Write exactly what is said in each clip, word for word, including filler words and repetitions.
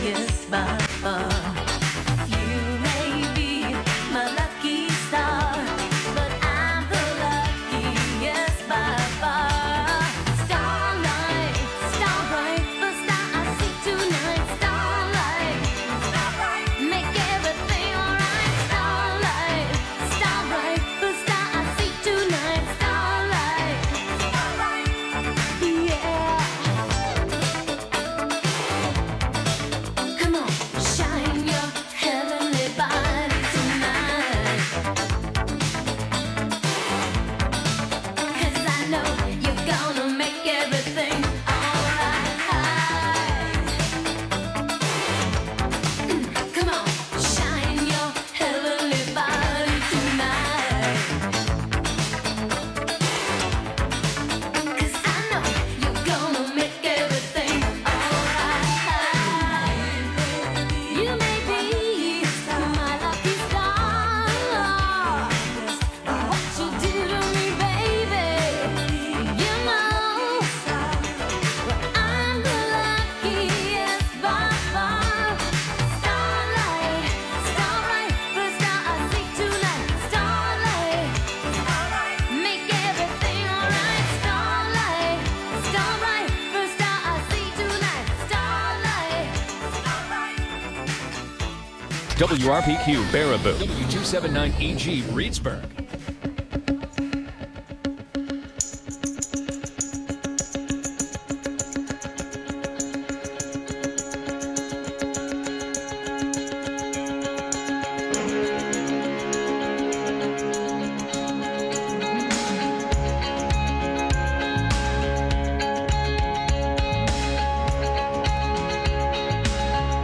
W R P Q Baraboo, W two seventy-nine E G Reedsburg.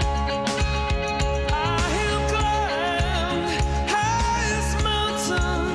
I have climbed highest mountain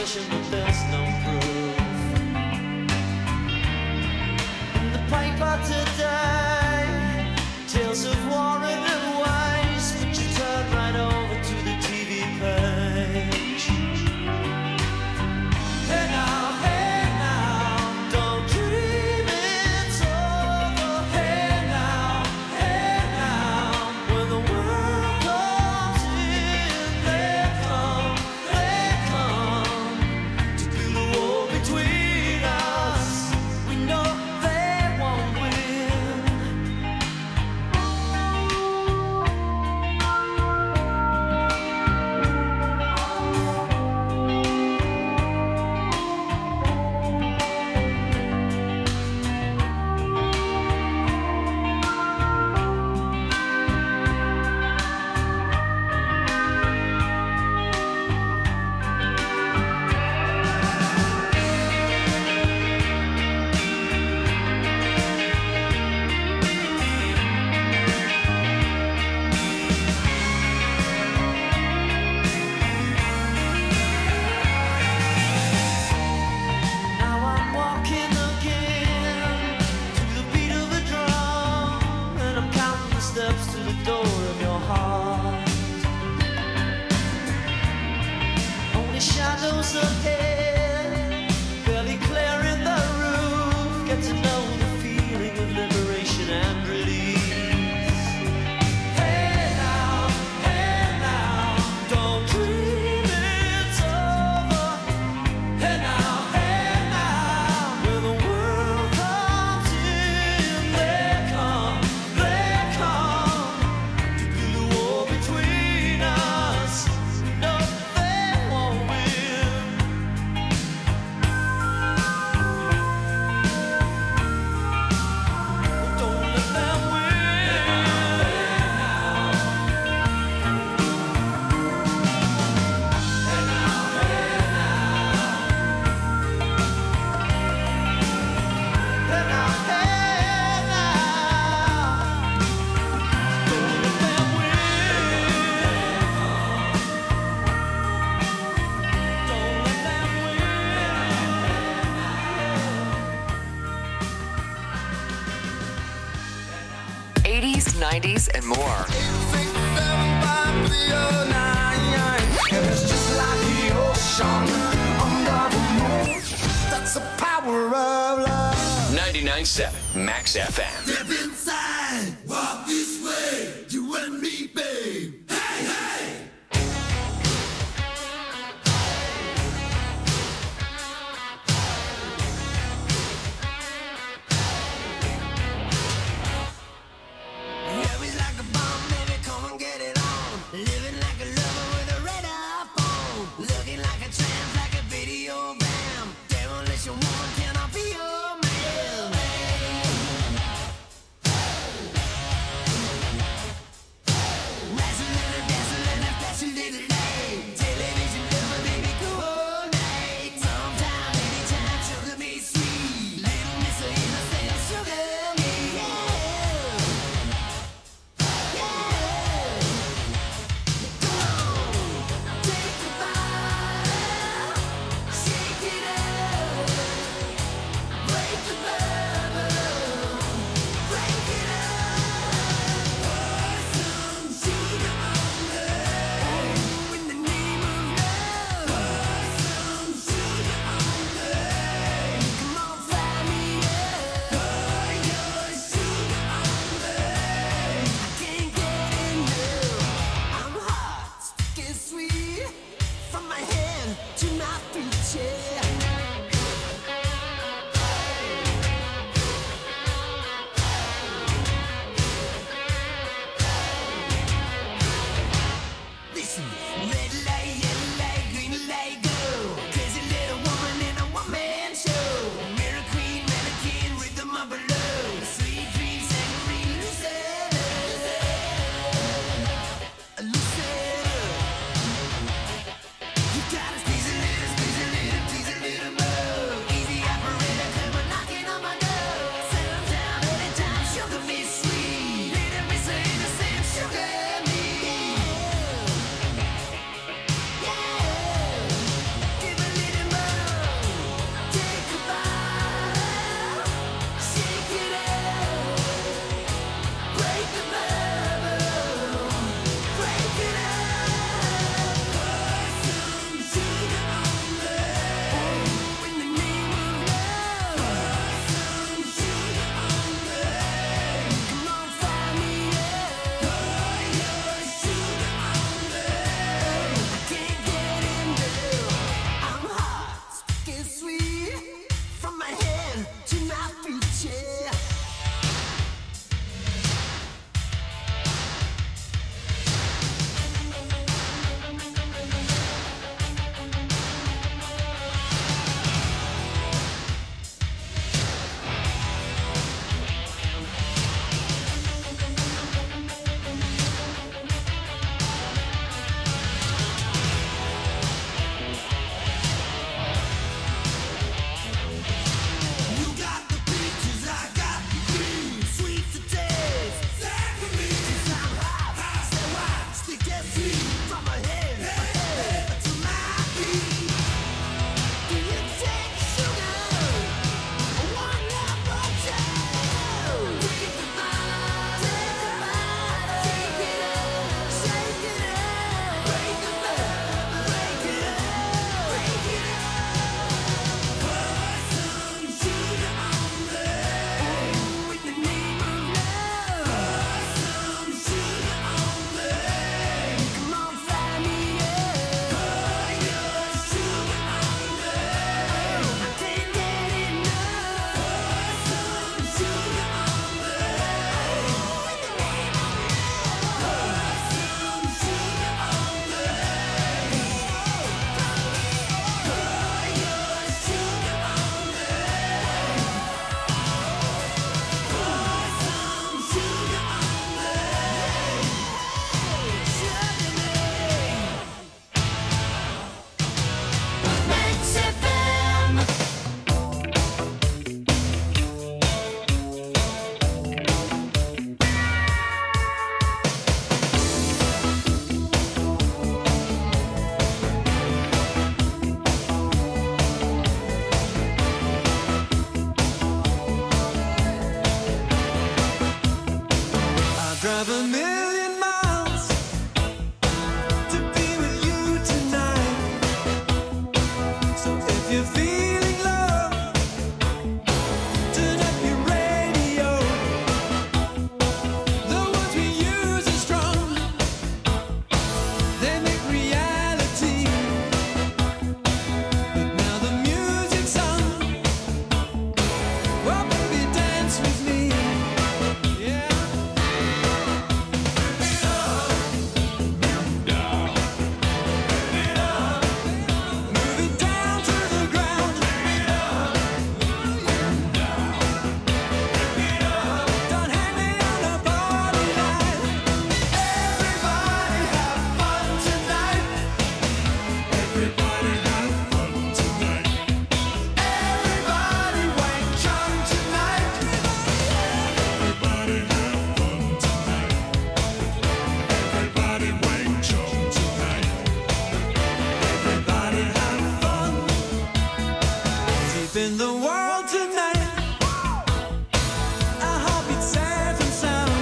speculation, but there's no proof. In the paper today, tales of war and waste, but you turn right over to the T V page. Hey now, hey now, don't dream it's over. Hey now, hey now, when the world comes in, they come, they come to build a wall between us. We know they won't win. Now I'm walking again to the beat of a drum, and I'm counting the steps to the door of your heart. Only shadows ahead, barely clearing the roof. Get to know the feeling of liberation and release. Hey now, hey now, don't dream it's over. Hey now, hey now, when the world comes in, they come, they come to build a wall between us. No, they won't win. Don't let them win. Hey now, hey now, don't let them win. Don't let them win. eighties, nineties, and more. It's just like the ocean under the moon. That's the power of love. ninety-nine point seven Max F M. Step inside, walk this way, you and me, babe. Hey, hey. Yeah, we like a bomb, baby, come and get it on. Living like a lover with a red iPhone. Looking like a tramp, like a video bam. Demolition woman, can I be your man? drive a million miles to be with you tonight. So if you're feeling love, turn up your radio. The words we use are strong, they make reality. But now the music's on, well baby dance with me. Yeah. Move it down to the ground. Don't hang me on a party line. Everybody have fun tonight. Everybody have fun tonight. Everybody wank chung tonight. Everybody have fun tonight. Everybody wank chung tonight. Everybody have fun. Deep in the world tonight. Our heartbeats safe and sound.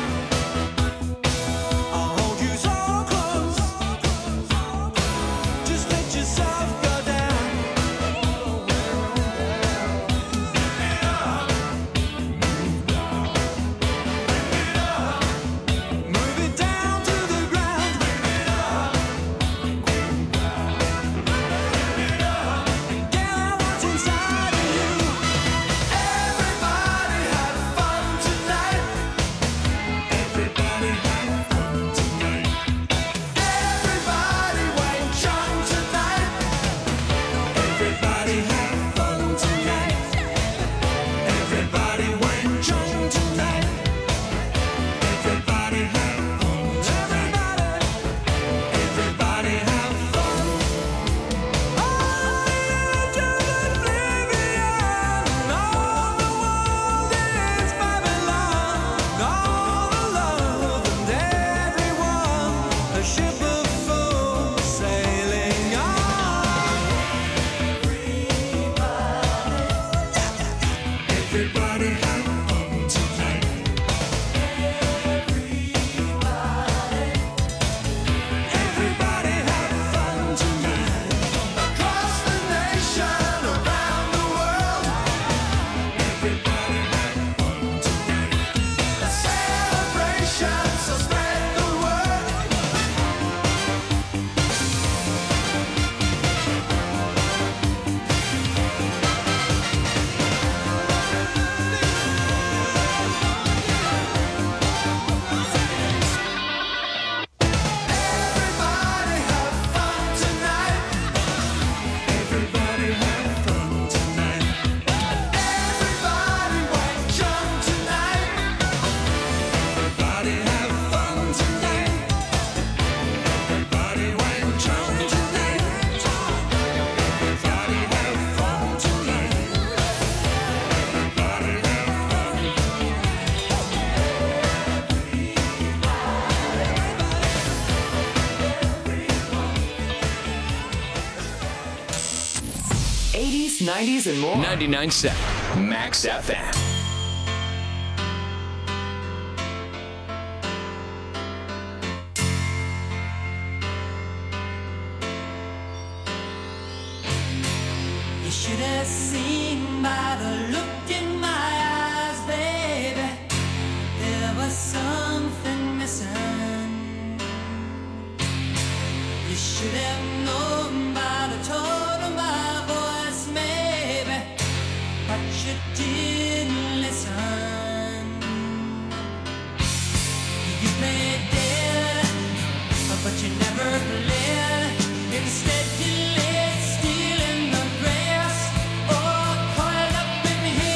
I'll hold you so close. Just let yourself go down. Move it down to the ground. Get out what's inside of you. Everybody have fun tonight. Everybody have fun tonight. Everybody wank chung tonight. Everybody have fun tonight. Everybody wank chung tonight. Everybody have fun tonight. Everybody have fun. Into oblivion. All the world is Babylon. All the love and everyone. A ship of fools sailing on. Everybody have fun tonight. Everybody have fun tonight. Across the nation, around the world. Everybody have fun tonight. A celebration, so spread the word. Everybody have fun tonight. Everybody have fun tonight. Everybody wank chung tonight. Everybody have fun tonight. Everybody wank chung tonight. Everybody have fun tonight. Everybody have fun. eighties, nineties, and more. ninety-nine point seven Max F M. You should have seen by the look in my eyes, baby. There was something missing. You should have known by the tone of my voice, maybe. But you didn't listen. You played dead, but you never played. Instead, you laid still in the grass, or coiled up in here.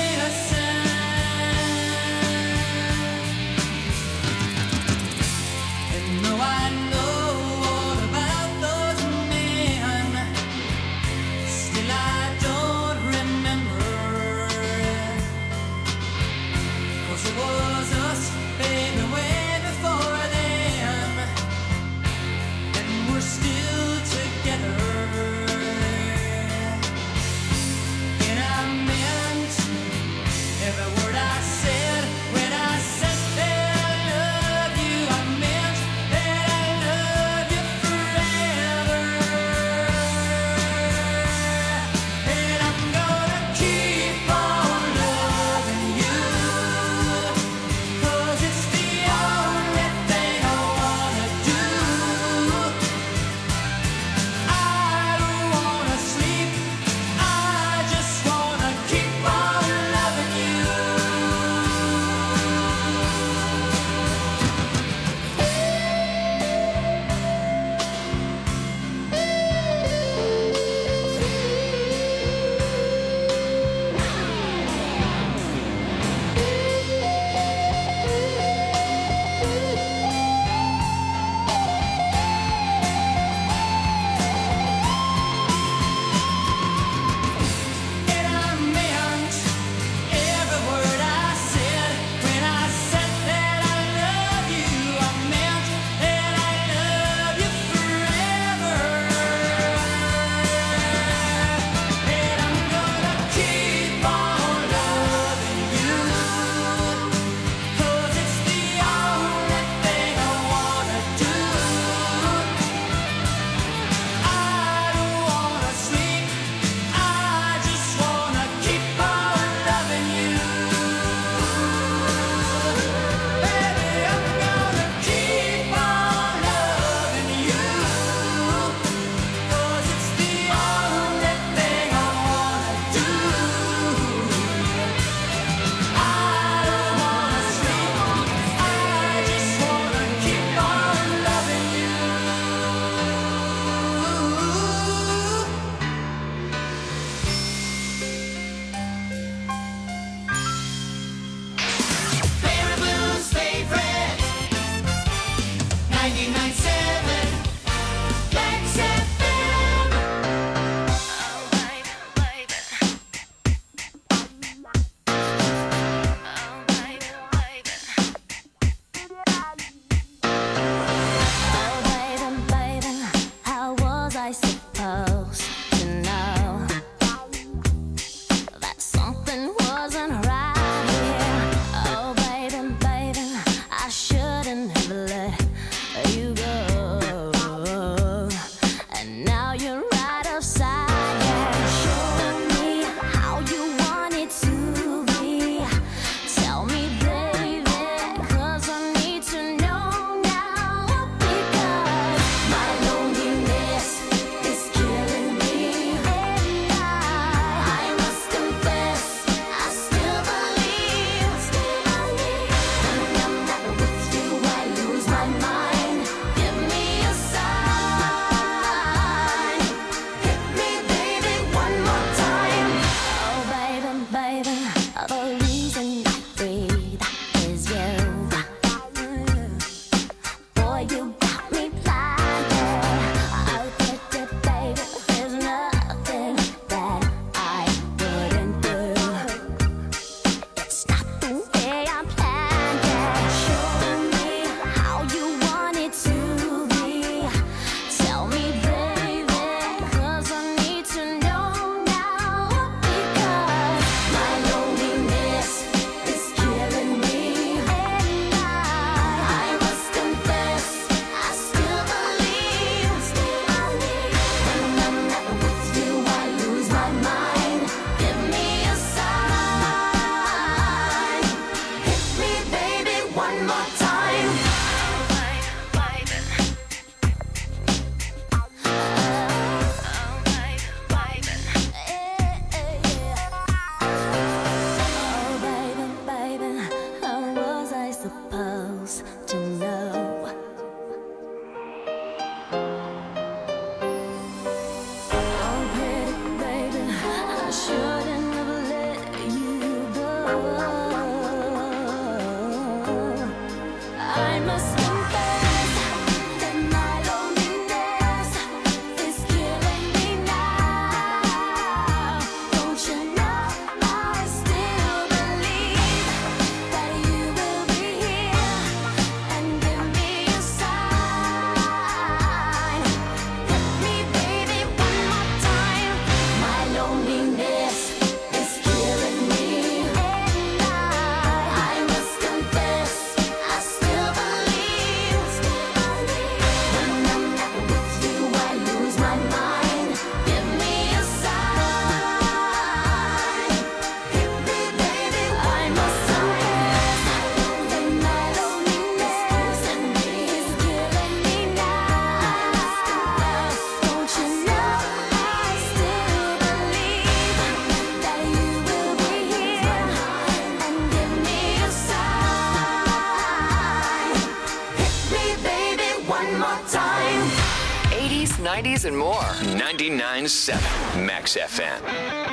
nineties, and more. ninety-nine point seven Max F M.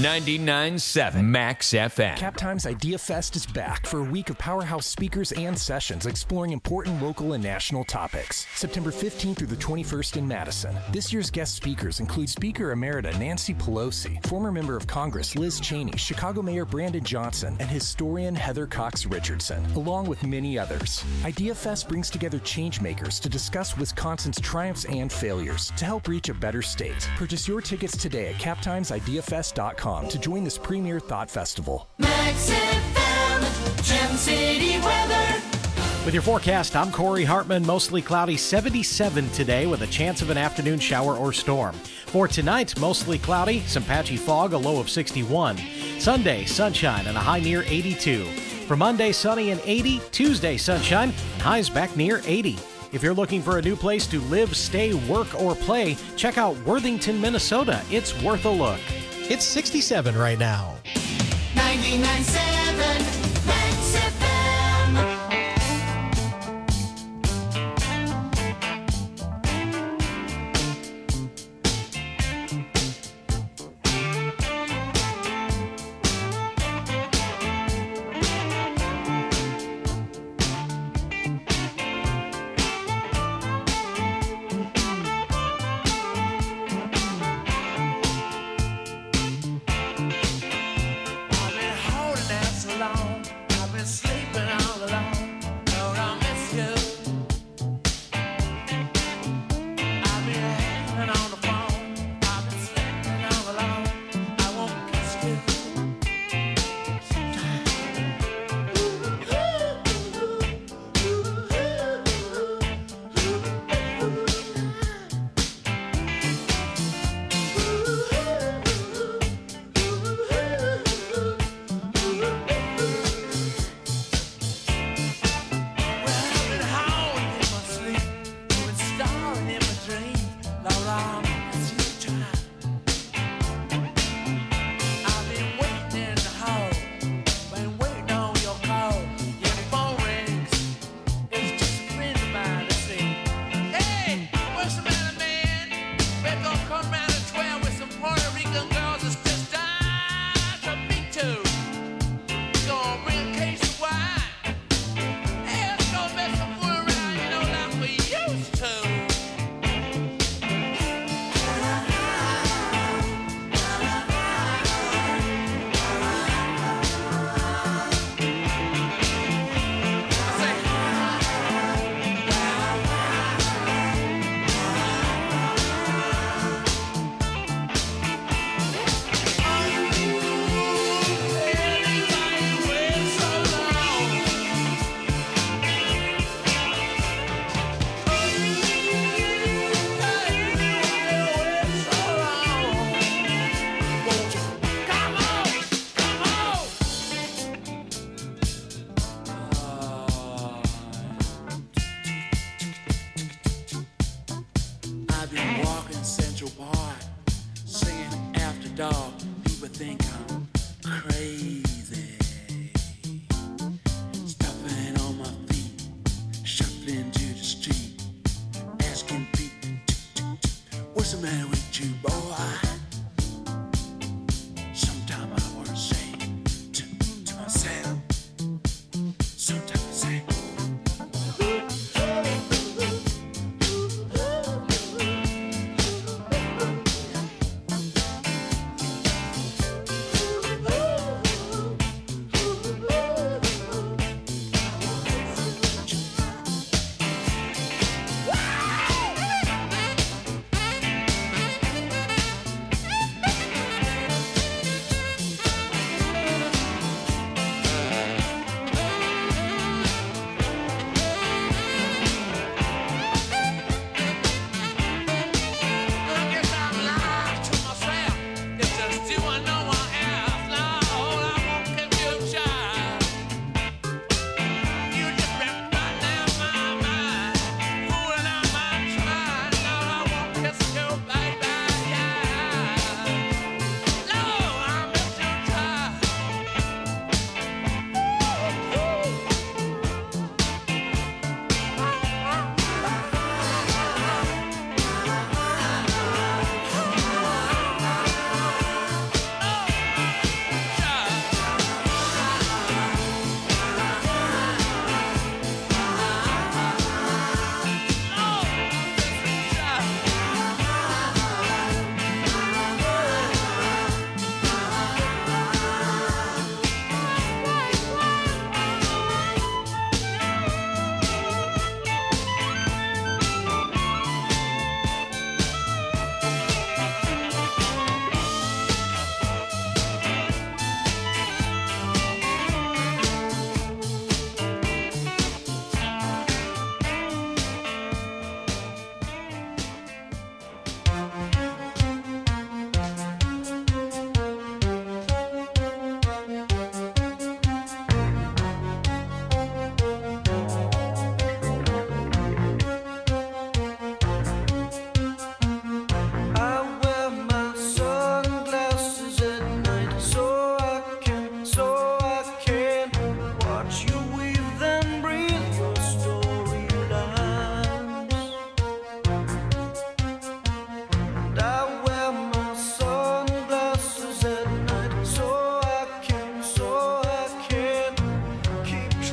ninety-nine point seven Max F M. Captime's Idea Fest is back for a week of powerhouse speakers and sessions exploring important local and national topics. September fifteenth through the twenty-first in Madison. This year's guest speakers include Speaker Emerita Nancy Pelosi, former member of Congress Liz Cheney, Chicago Mayor Brandon Johnson, and historian Heather Cox Richardson, along with many others. Idea Fest brings together changemakers to discuss Wisconsin's triumphs and failures to help reach a better state. Purchase your tickets today at captimes idea fest dot com to join this premier thought festival. Max F M, Gem City weather. With your forecast, I'm Corey Hartman. Mostly cloudy, seventy-seven today with a chance of an afternoon shower or storm. For tonight, mostly cloudy, some patchy fog, a low of sixty-one. Sunday, sunshine and a high near eighty-two. For Monday, sunny and eighty. Tuesday, sunshine, highs back near eighty. If you're looking for a new place to live, stay, work, or play, check out Worthington, Minnesota. It's worth a look. It's sixty-seven right now. ninety-nine point seven Max F M.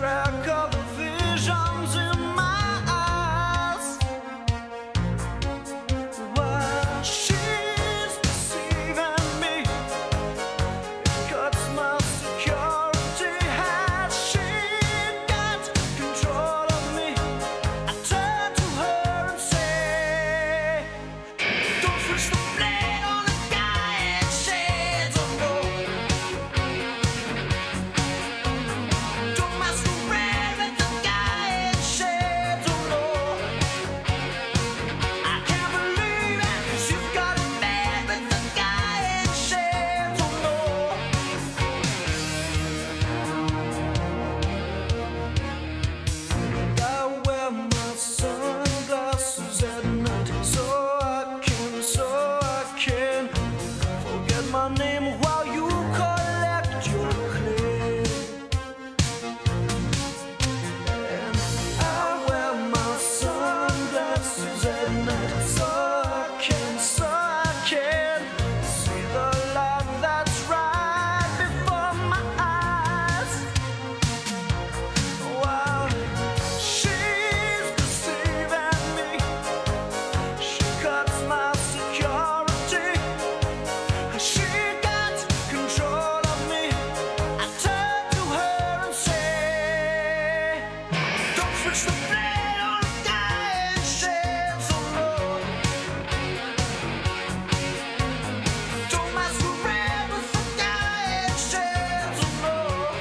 track of the visions in my eyes. While she's deceiving me, it cuts my security. Has she got control of me? I turn to her and say, don't switch the blade on a guy in shades of gold. Don't masquerade with the guy in shades of gold. I can't believe it, 'cause you've got it bad with the guy in shades of gold. I wear my sunglasses at night, so I can, so I can forget my name while you collect your clay. And I wear my sunglasses at night, so I can, so I can see the light that's right before my eyes. Wow, she's deceiving me. She cuts my security. She got control of me. I turn to her and say, don't switch the blade on a guy in shades of gold. Don't masquerade with the guy in shades of gold.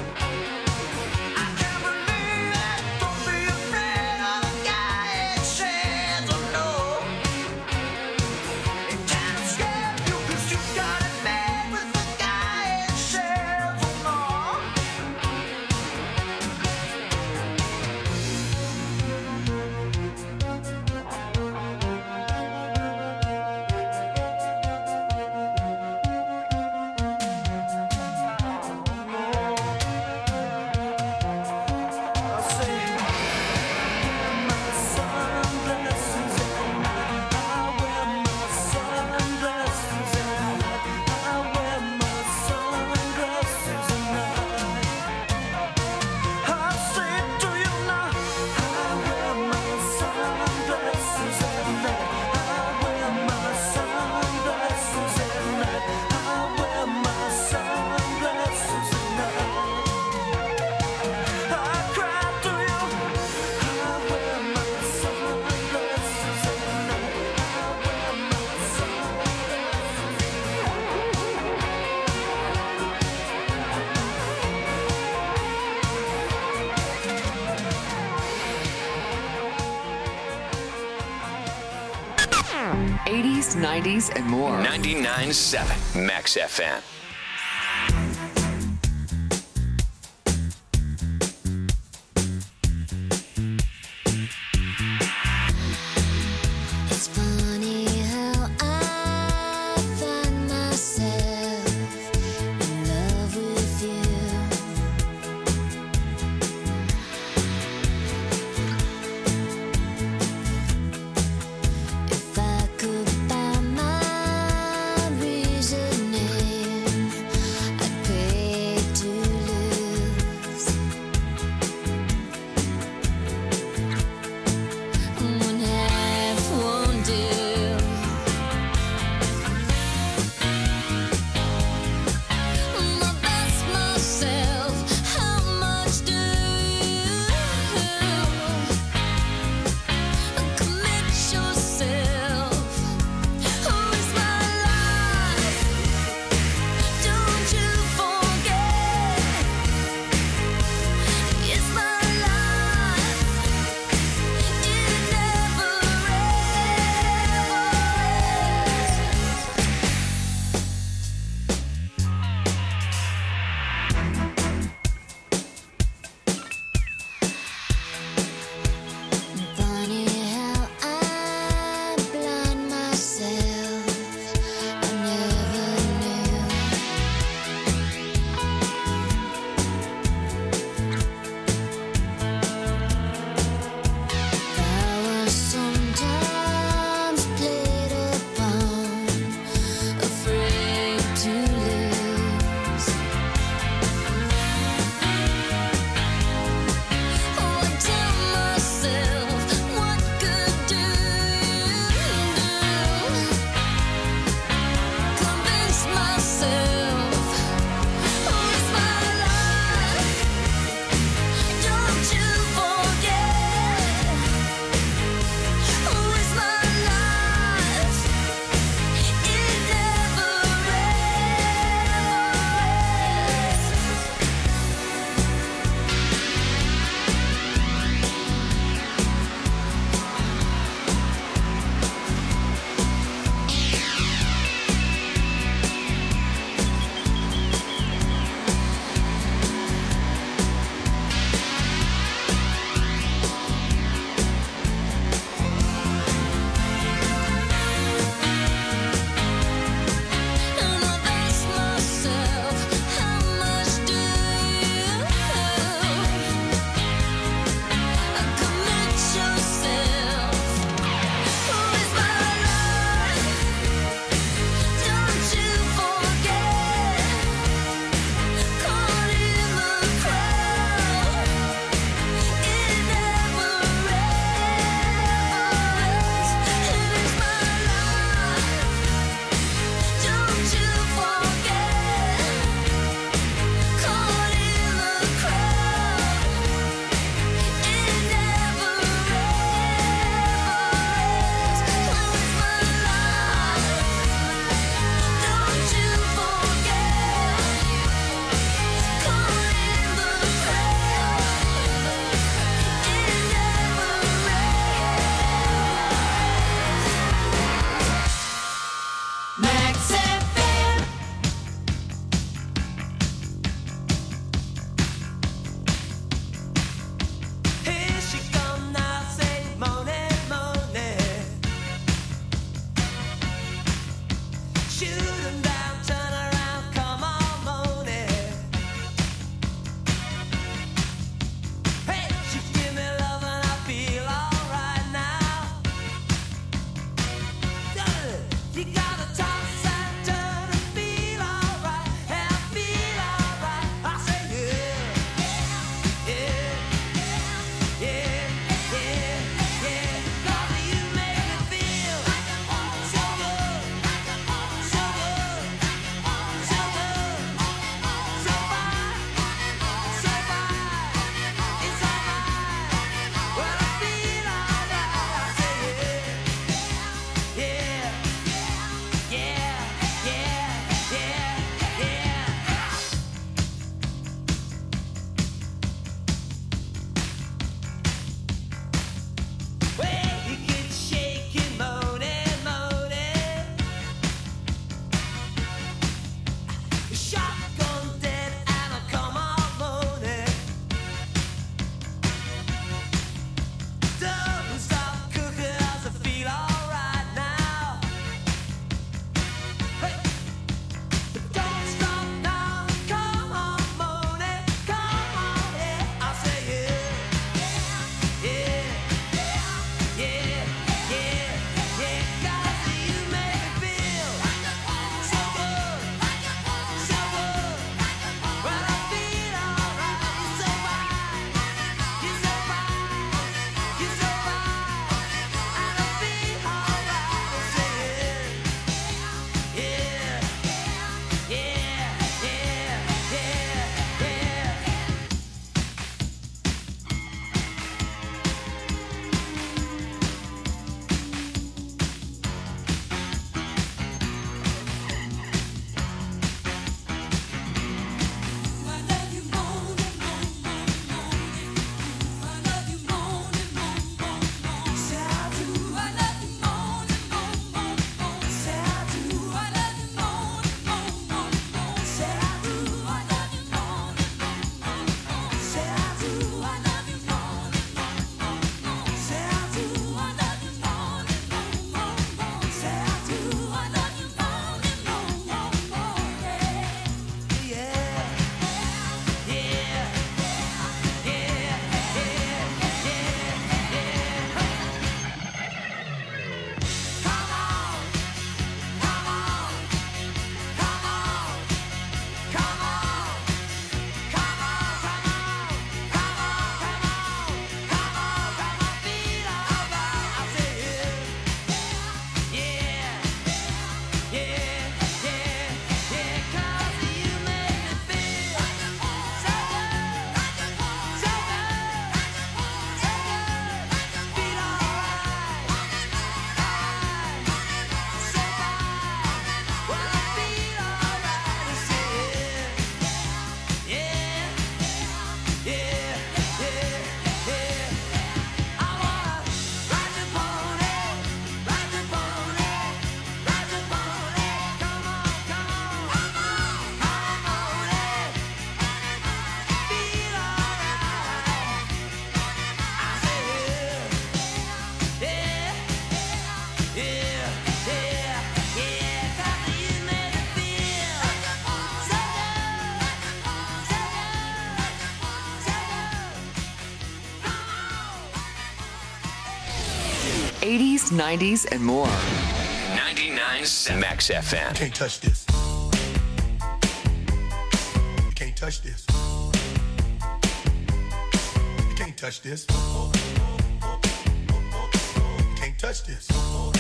I can't believe it. Don't be afraid of the guy in shades of gold. It can't escape you, 'cause you got it bad with the guy in shades of gold. I say, I wear my sunglasses at night. I wear my sunglasses at night. I wear my sunglasses at night. I say it to you now. I wear my sunglasses at night. I wear my sunglasses at night. I wear my sunglasses at night. I cry to you. I wear my sunglasses at night. I wear my eighties, nineties, and more. ninety-nine point seven Max F M. It's funny how I find myself in love with you. If I could find my reasoning eighties, nineties, and more. ninety-nine Max F M. Can't touch this. You can't touch this. You can't touch this. You can't touch this.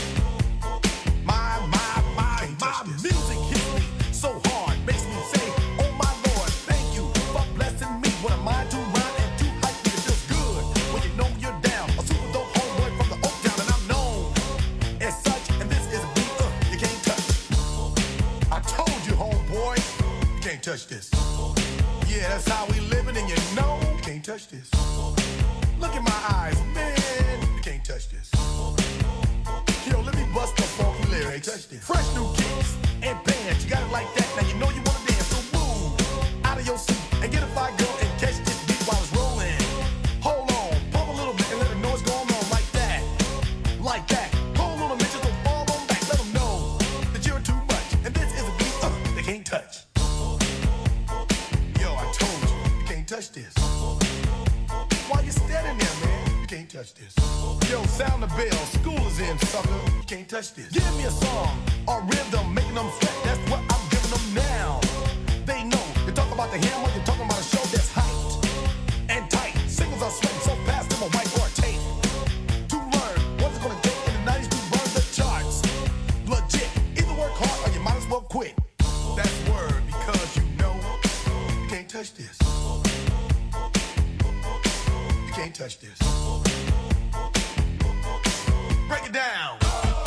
My, my, my, my music hits me so hard, makes me say, oh my Lord, thank you for blessing me. What am I to rhyme and to hype me? It feels good when you know you're down. A super dope homeboy from the Oak Town, and I'm known as such. And this is a beat uh, you can't touch. I told you, homeboy, you can't touch this. Yeah, that's how we living, and you know you can't touch this. Look in my eyes, man, you can't touch this. Yo, let me bust the funky lyrics. Fresh new kicks and bands, you got it like that. Now you know you wanna dance, so move out of your seat and get a fire girl and catch this beat while it's rolling. Hold on, pump a little bit and let them know what's going on like that, like that. Hold on a minute, just don't fall on back. Let them know that you're too much, and this is a beat uh, they can't touch. Yo, I told you, you can't touch this. Why you standing there, man? You can't touch this. Yo, sound the bell, school is in, sucker. You can't touch this. Give me a song or rhythm, making them sweat. That's what I'm giving them now. They know. You talk about the hammer, you're talking about a show that's hyped and tight. Singles are sweating so fast, them a white or a tape. To learn what's it gonna take in the nineties to burn the charts. Legit. Either work hard or you might as well quit. That's word because you know you can't touch this. You can't touch this. Break it down.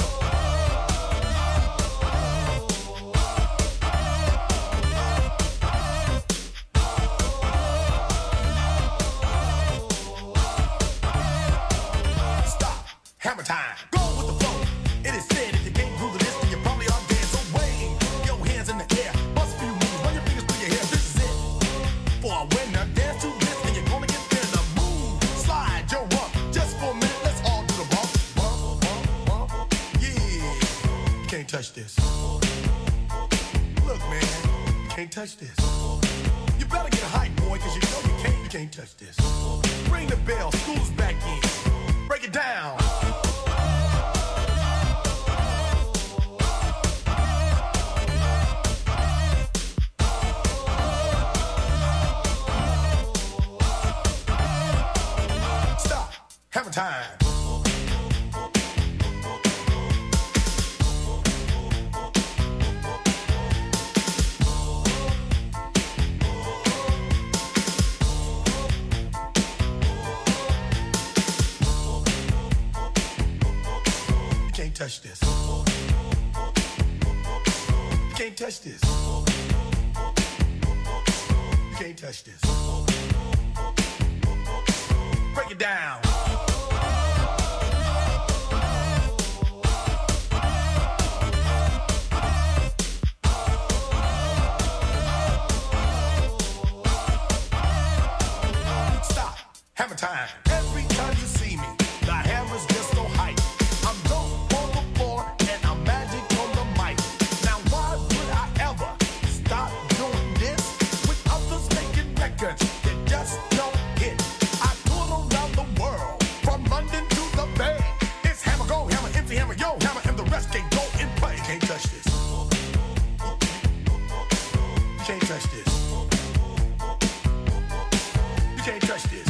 Stop. Hammer time. Go with the flow. It is said if you can't groove to this, then you probably are dead. So wave your hands in the air. Bust a few moves. Run your fingers through your hair. This is it. For a winner, dance to this, and you're gonna get there. The move. Slide your rump. Just for a minute, let's all do the bump. Bump, bump, bump. Yeah. You can't touch this. Look, man. You can't touch this. You better get hype, boy, because you know you can't, you can't touch this. Ring the bell. School's back in. Break it down. Stop. Hammer time. You can't touch this. You can't touch this. You can't touch this. Break it down. Stop. Hammer time. Every time you see me, the hammer's just so hype. I'm dope on the floor and I'm magic on the mic. Now why would I ever stop doing this with others making records that just don't hit? I tour around the world from London to the Bay. It's hammer go, hammer empty, hammer yo, hammer, and the rest can go and play. You can't touch this. You can't touch this. You can't touch this.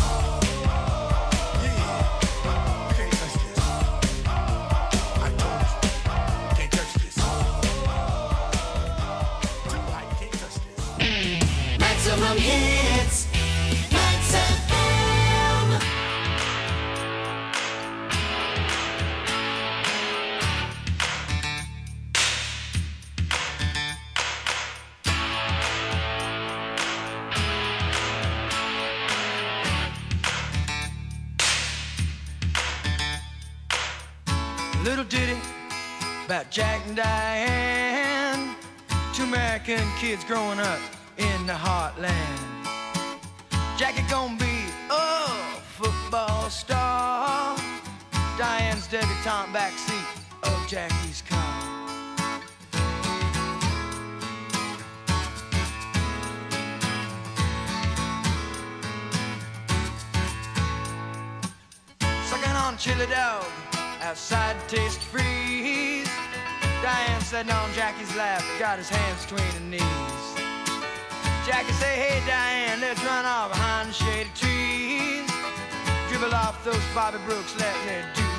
Maximum hits, Max F M. Little ditty about Jack and Diane, two American kids growing up in the heartland. Jackie gonna be a football star. Diane's debutante backseat of Jackie's car. Sucking on chili dog outside to taste the freeze. Diane sitting on Jackie's lap, got his hands between her knees. Jackie say, hey Diane, let's run off behind the shady trees. Dribble off those Bobby Brooks, let me do